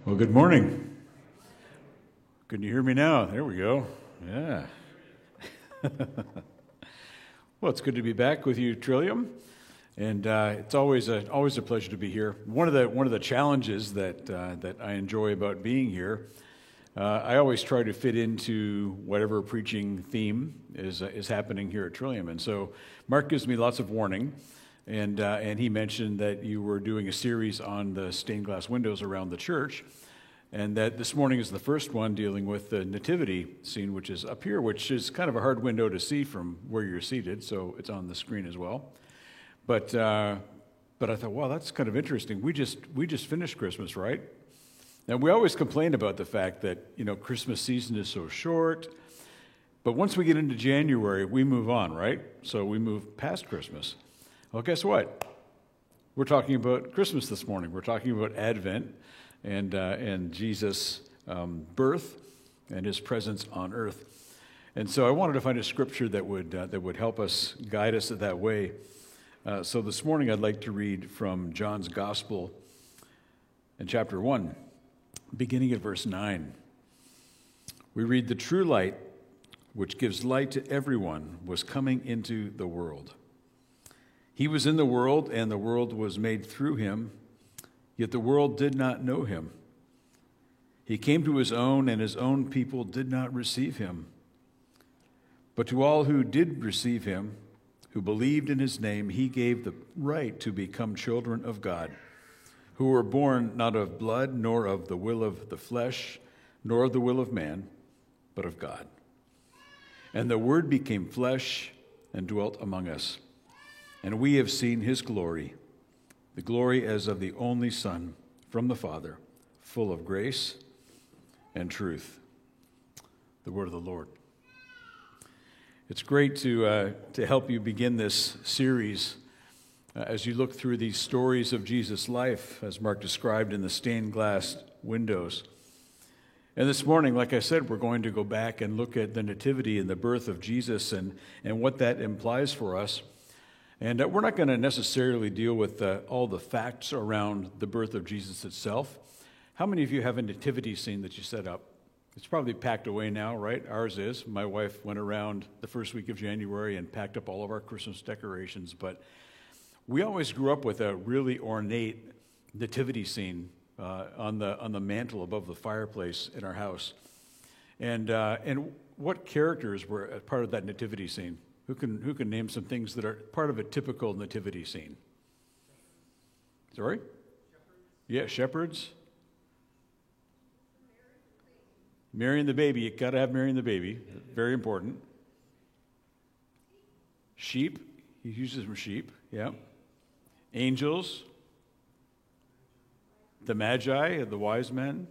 Well, good morning. Can you hear me now? There we go. Yeah. Well, it's good to be back with you, Trillium, and it's always a pleasure to be here. One of the challenges that I enjoy about being here, I always try to fit into whatever preaching theme is happening here at Trillium, and so Mark gives me lots of warning. And he mentioned that you were doing a series on the stained glass windows around the church, and that this morning is the first one dealing with the nativity scene, which is up here, which is kind of a hard window to see from where you're seated, so it's on the screen as well. But I thought, wow, that's kind of interesting. We just finished Christmas, right? Now we always complain about the fact that Christmas season is so short, but once we get into January, we move on, right? So we move past Christmas. Well, guess what? We're talking about Christmas this morning. We're talking about Advent and Jesus' birth and his presence on earth. And so I wanted to find a scripture that would help us, guide us that way. So this morning I'd like to read from John's Gospel in chapter 1, beginning at verse 9. We read, "The true light, which gives light to everyone, was coming into the world. He was in the world, and the world was made through him, yet the world did not know him. He came to his own, and his own people did not receive him. But to all who did receive him, who believed in his name, he gave the right to become children of God, who were born not of blood, nor of the will of the flesh, nor of the will of man, but of God. And the Word became flesh and dwelt among us. And we have seen his glory, the glory as of the only Son from the Father, full of grace and truth." The word of the Lord. It's great to help you begin this series as you look through these stories of Jesus' life, as Mark described in the stained glass windows. And this morning, like I said, we're going to go back and look at the nativity and the birth of Jesus and what that implies for us. And we're not going to necessarily deal with all the facts around the birth of Jesus itself. How many of you have a nativity scene that you set up? It's probably packed away now, right? Ours is. My wife went around the first week of January and packed up all of our Christmas decorations. But we always grew up with a really ornate nativity scene on the mantle above the fireplace in our house. And what characters were a part of that nativity scene? Who can name some things that are part of a typical nativity scene? Sorry? Shepherds. Yeah, shepherds. Mary and the baby. You got to have Mary and the baby. Very important. Sheep. He uses from sheep. Yeah. Angels. The Magi, the wise men.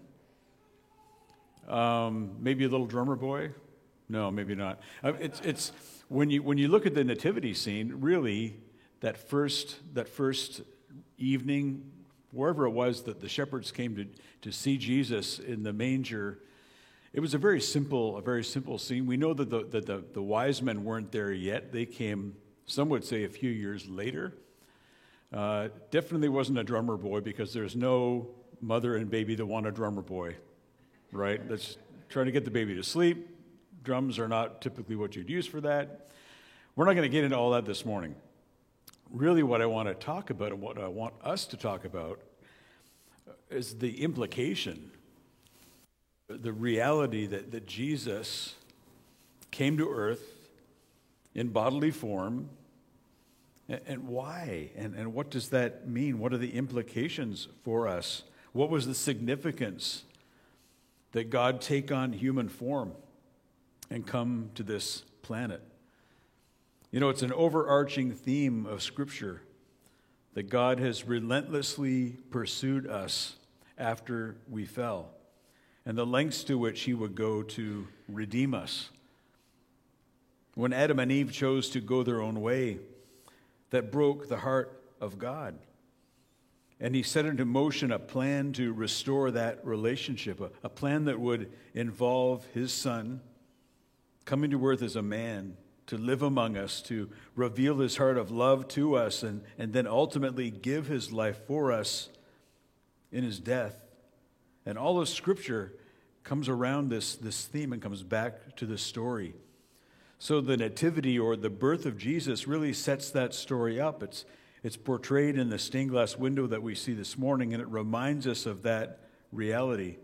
Maybe a little drummer boy. No, maybe not. It's when you look at the nativity scene, really, that first evening, wherever it was that the shepherds came to see Jesus in the manger, it was a very simple scene. We know that the wise men weren't there yet. They came, some would say, a few years later. Definitely wasn't a drummer boy, because there's no mother and baby that want a drummer boy, right? That's trying to get the baby to sleep. Drums are not typically what you'd use for that. We're not going to get into all that this morning. Really, what I want to talk about and what I want us to talk about is the implication, the reality that Jesus came to earth in bodily form, and why, and what does that mean? What are the implications for us? What was the significance that God take on human form and come to this planet? It's an overarching theme of Scripture that God has relentlessly pursued us after we fell, and the lengths to which he would go to redeem us. When Adam and Eve chose to go their own way, that broke the heart of God. And he set into motion a plan to restore that relationship, a plan that would involve his Son coming to earth as a man, to live among us, to reveal his heart of love to us, and then ultimately give his life for us in his death And all of Scripture comes around this theme and comes back to this story. So the nativity, or the birth of Jesus, really sets that story up. It's portrayed in the stained glass window that we see this morning, and it reminds us of that reality.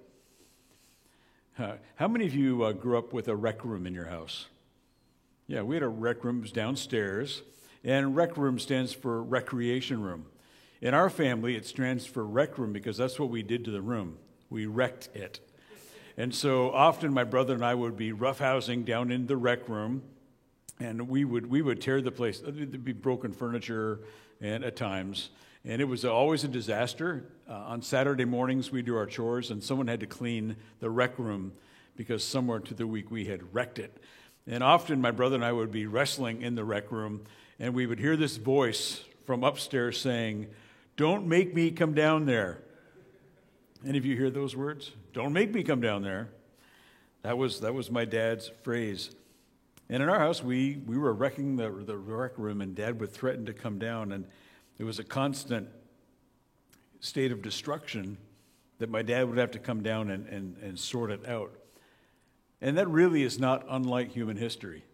How many of you grew up with a rec room in your house? Yeah, we had a rec room downstairs, and rec room stands for recreation room. In our family, it stands for rec room because that's what we did to the room. We wrecked it. And so often my brother and I would be roughhousing down in the rec room, and we would tear the place. There'd be broken furniture and at times, and it was always a disaster. On Saturday mornings, we do our chores, and someone had to clean the rec room because somewhere through the week we had wrecked it. And often my brother and I would be wrestling in the rec room, and we would hear this voice from upstairs saying, "Don't make me come down there." Any of you hear those words? Don't make me come down there. That was my dad's phrase. And in our house, we were wrecking the rec room, and Dad would threaten to come down, and it was a constant state of destruction that my dad would have to come down and sort it out. And that really is not unlike human history.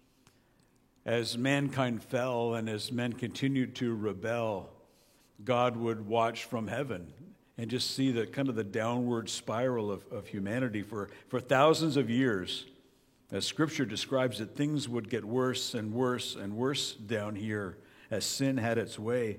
As mankind fell and as men continued to rebel, God would watch from heaven and just see the kind of the downward spiral of humanity for thousands of years. As Scripture describes it, things would get worse and worse and worse down here as sin had its way.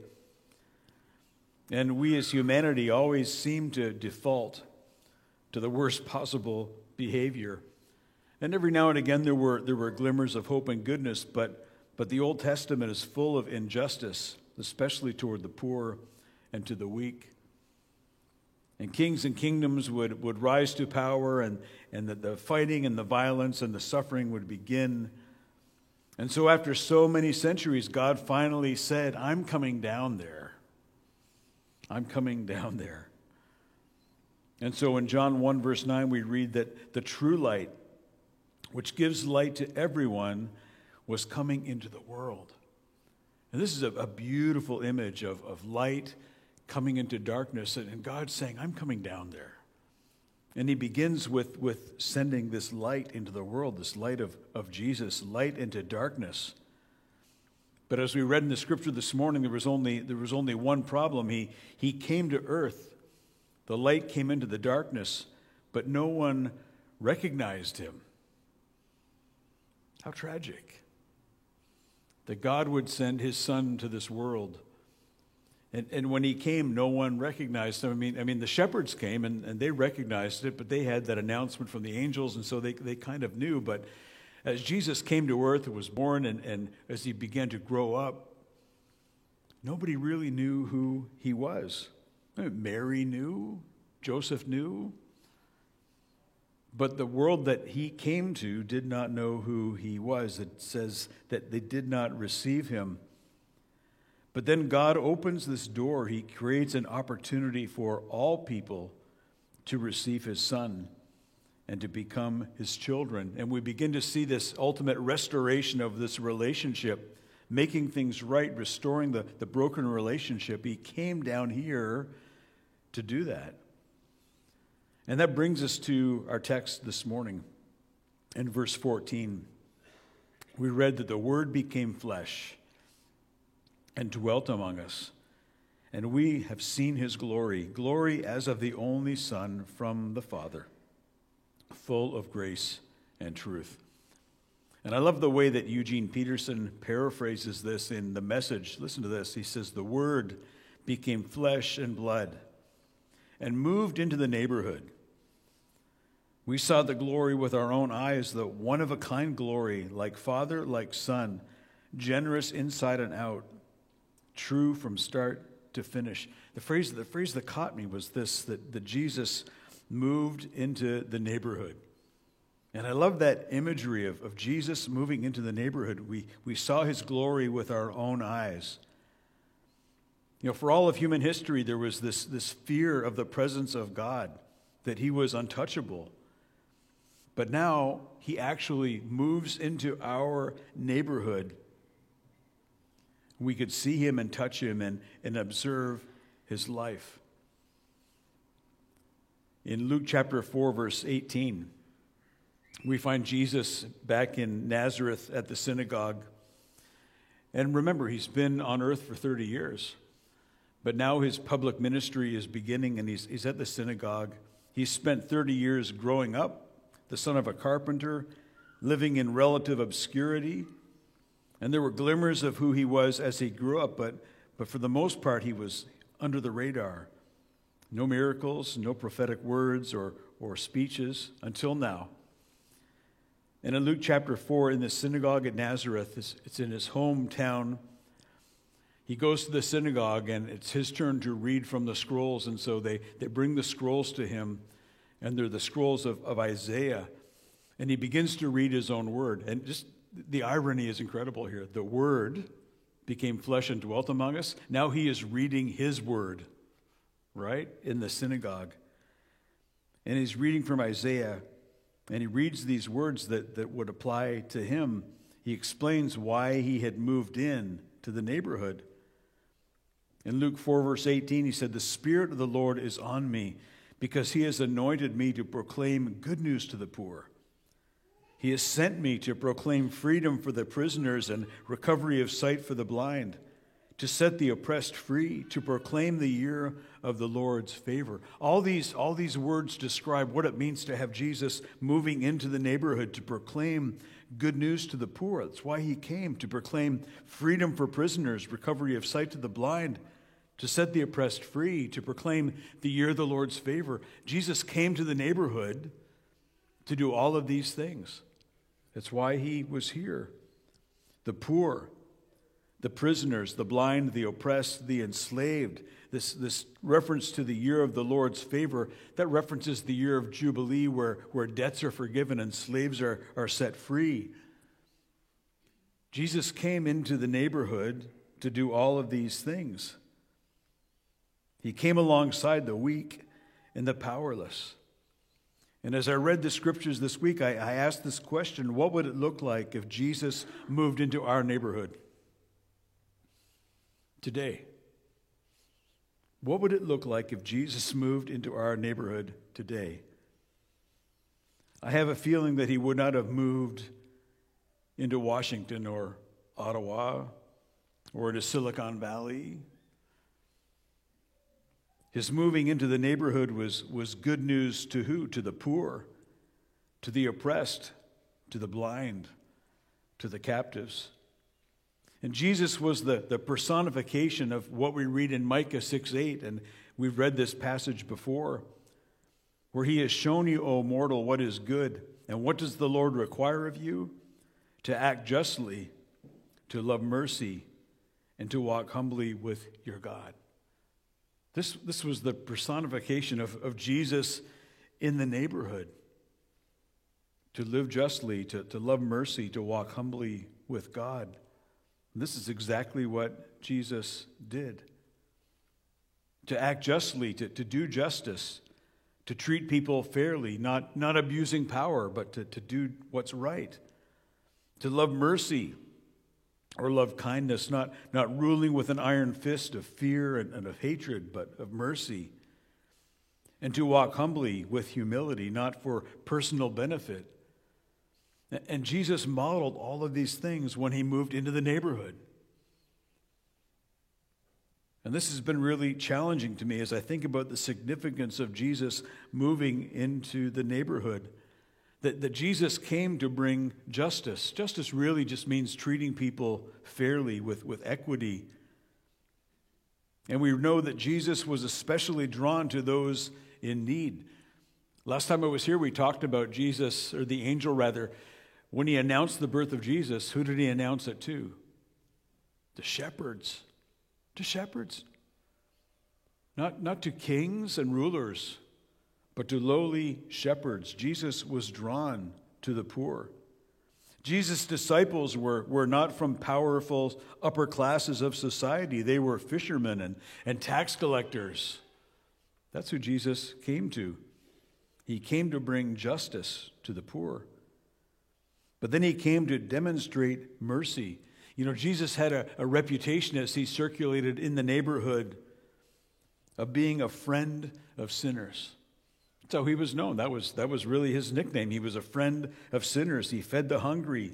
And we as humanity always seem to default to the worst possible behavior. And every now and again there were glimmers of hope and goodness, but the Old Testament is full of injustice, especially toward the poor and to the weak. And kings and kingdoms would rise to power, and the fighting and the violence and the suffering would begin. And so after so many centuries, God finally said, "I'm coming down there. I'm coming down there." And so in John 1, verse 9, we read that the true light, which gives light to everyone, was coming into the world. And this is a beautiful image of light coming into darkness, and God saying, "I'm coming down there." And he begins with sending this light into the world, this light of Jesus, light into darkness. But as we read in the Scripture this morning, there was only one problem. He came to earth. The light came into the darkness, but no one recognized him. How tragic that God would send his Son to this world. And when he came, no one recognized him. I mean, the shepherds came and they recognized it, but they had that announcement from the angels, and so they kind of knew. But as Jesus came to earth and was born, and as he began to grow up, nobody really knew who he was. Mary knew, Joseph knew, but the world that he came to did not know who he was. It says that they did not receive him. But then God opens this door. He creates an opportunity for all people to receive his Son and to become his children. And we begin to see this ultimate restoration of this relationship, making things right, restoring the broken relationship. He came down here to do that. And that brings us to our text this morning. In verse 14, we read that the Word became flesh and dwelt among us, and we have seen his glory, glory as of the only Son from the Father, full of grace and truth. And I love the way that Eugene Peterson paraphrases this in The Message. Listen to this. He says, "The Word became flesh and blood and moved into the neighborhood. We saw the glory with our own eyes, the one-of-a-kind glory, like Father, like Son, generous inside and out, true from start to finish." The phrase that caught me was this, that Jesus moved into the neighborhood. And I love that imagery of Jesus moving into the neighborhood. We saw his glory with our own eyes. You know, for all of human history, there was this fear of the presence of God, that he was untouchable. But now he actually moves into our neighborhood. We could see him and touch him and observe his life. In Luke chapter 4, verse 18, we find Jesus back in Nazareth at the synagogue. And remember, he's been on earth for 30 years. But now his public ministry is beginning, and he's at the synagogue. He spent 30 years growing up, the son of a carpenter, living in relative obscurity. And there were glimmers of who he was as he grew up, but for the most part, he was under the radar. No miracles, no prophetic words or speeches until now. And in Luke chapter 4, in the synagogue at Nazareth, it's in his hometown. He goes to the synagogue, and it's his turn to read from the scrolls. And so they bring the scrolls to him, and they're the scrolls of Isaiah. And he begins to read his own word. And just the irony is incredible here. The Word became flesh and dwelt among us. Now he is reading his word, right, in the synagogue. And he's reading from Isaiah, and he reads these words that would apply to him. He explains why he had moved in to the neighborhood. In Luke 4, verse 18, he said, "The Spirit of the Lord is on me, because he has anointed me to proclaim good news to the poor. He has sent me to proclaim freedom for the prisoners and recovery of sight for the blind, to set the oppressed free, to proclaim the year of the Lord's favor." All these words describe what it means to have Jesus moving into the neighborhood to proclaim good news to the poor. That's why he came, to proclaim freedom for prisoners, recovery of sight to the blind, to set the oppressed free, to proclaim the year of the Lord's favor. Jesus came to the neighborhood to do all of these things. That's why he was here. The poor, the prisoners, the blind, the oppressed, the enslaved. This reference to the year of the Lord's favor, that references the year of Jubilee where debts are forgiven and slaves are set free. Jesus came into the neighborhood to do all of these things. He came alongside the weak and the powerless. And as I read the scriptures this week, I asked this question: what would it look like if Jesus moved into our neighborhood today? What would it look like if Jesus moved into our neighborhood today? I have a feeling that he would not have moved into Washington or Ottawa or into Silicon Valley. His moving into the neighborhood was good news to who? To the poor, to the oppressed, to the blind, to the captives. And Jesus was the personification of what we read in Micah 6:8, and we've read this passage before, where he has shown you, O mortal, what is good. And what does the Lord require of you? To act justly, to love mercy, and to walk humbly with your God. This was the personification of Jesus in the neighborhood. To live justly, to love mercy, to walk humbly with God. This is exactly what Jesus did. To act justly, to do justice, to treat people fairly, not abusing power, but to do what's right. To love mercy or love kindness, not ruling with an iron fist of fear and of hatred, but of mercy. And to walk humbly with humility, not for personal benefit. And Jesus modeled all of these things when he moved into the neighborhood. And this has been really challenging to me as I think about the significance of Jesus moving into the neighborhood. That Jesus came to bring justice. Justice really just means treating people fairly with equity. And we know that Jesus was especially drawn to those in need. Last time I was here, we talked about Jesus, or the angel rather, when he announced the birth of Jesus, who did he announce it to? The shepherds. To shepherds. Not to kings and rulers, but to lowly shepherds. Jesus was drawn to the poor. Jesus' disciples were not from powerful upper classes of society. They were fishermen and tax collectors. That's who Jesus came to. He came to bring justice to the poor. But then he came to demonstrate mercy. You know, Jesus had a reputation as he circulated in the neighborhood of being a friend of sinners. That's how he was known. That was really his nickname. He was a friend of sinners. He fed the hungry.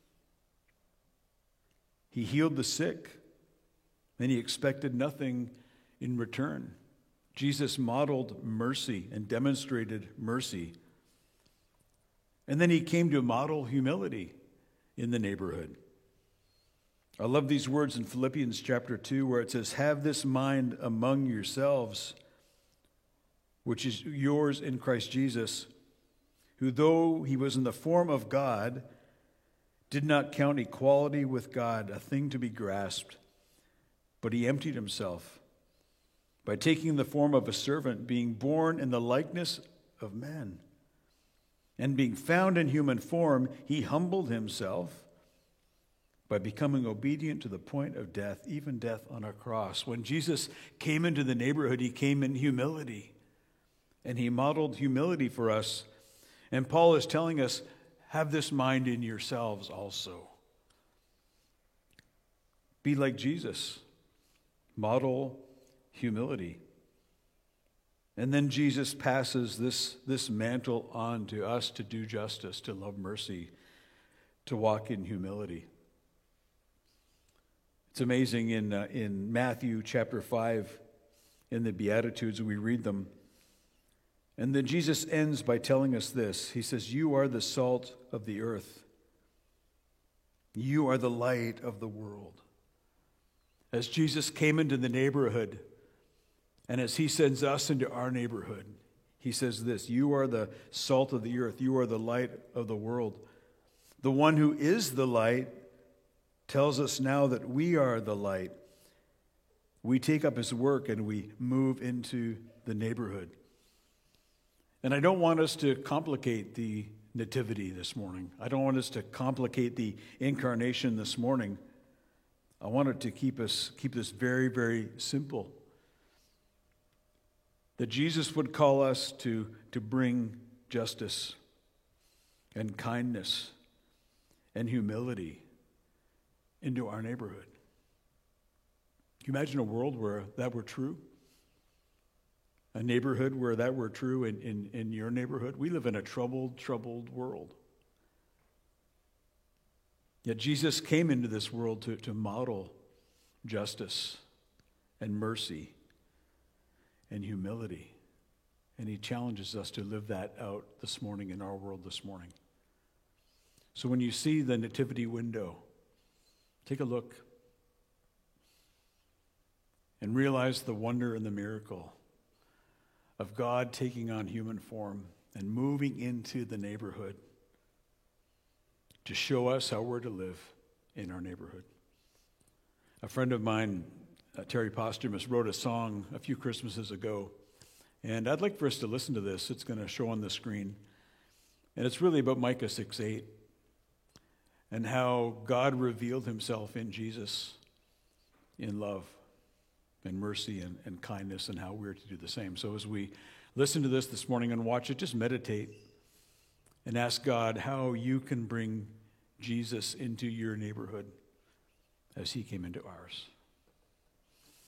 He healed the sick. And he expected nothing in return. Jesus modeled mercy and demonstrated mercy. And then he came to model humility in the neighborhood. I love these words in Philippians chapter 2 where it says, "Have this mind among yourselves, which is yours in Christ Jesus, who though he was in the form of God, did not count equality with God a thing to be grasped, but he emptied himself by taking the form of a servant, being born in the likeness of men. And being found in human form, he humbled himself by becoming obedient to the point of death, even death on a cross." When Jesus came into the neighborhood, he came in humility. And he modeled humility for us. And Paul is telling us, have this mind in yourselves also. Be like Jesus. Model humility. And then Jesus passes this mantle on to us to do justice, to love mercy, to walk in humility. It's amazing in Matthew chapter 5, in the Beatitudes, we read them. And then Jesus ends by telling us this. He says, "You are the salt of the earth. You are the light of the world." As Jesus came into the neighborhood, and as he sends us into our neighborhood, he says this: "You are the salt of the earth. You are the light of the world." The one who is the light tells us now that we are the light. We take up his work and we move into the neighborhood. And I don't want us to complicate the nativity this morning. I don't want us to complicate the incarnation this morning. I wanted to keep this very, very simple. That Jesus would call us to bring justice and kindness and humility into our neighborhood. Can you imagine a world where that were true? A neighborhood where that were true in your neighborhood? We live in a troubled world. Yet Jesus came into this world to model justice and mercy and humility. And he challenges us to live that out this morning in our world this morning. So when you see the nativity window, take a look and realize the wonder and the miracle of God taking on human form and moving into the neighborhood to show us how we're to live in our neighborhood. A friend of mine, Terry Postumus, wrote a song a few Christmases ago, and I'd like for us to listen to this. It's going to show on the screen. And it's really about Micah 6:8 and how God revealed himself in Jesus in love and mercy and kindness, and how we're to do the same. So as we listen to this morning and watch it, just meditate and ask God how you can bring Jesus into your neighborhood as he came into ours.